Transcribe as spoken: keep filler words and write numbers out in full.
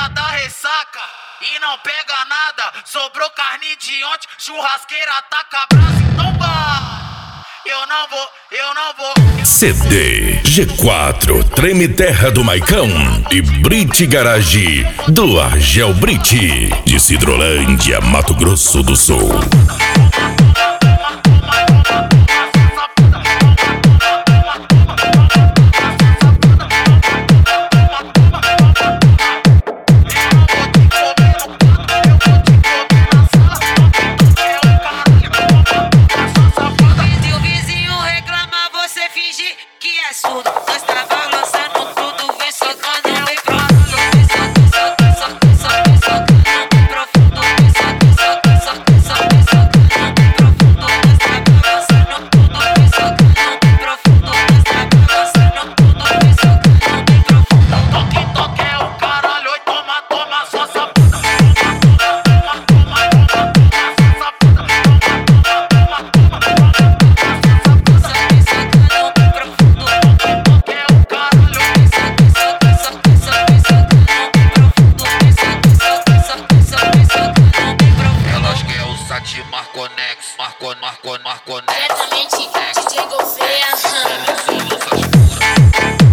dia da ressaca e não pega nada. Sobrou carne de ontem, churrasqueira taca brasa, então vá. Eu não vou, eu não vou. C D G quatro, Treme Terra do Maicão e Brit Garage do Argel Brit, de Cidrolândia, Mato Grosso do Sul. Marconex, Marco, Marco, Marconex. Diretamente D J Gouveia.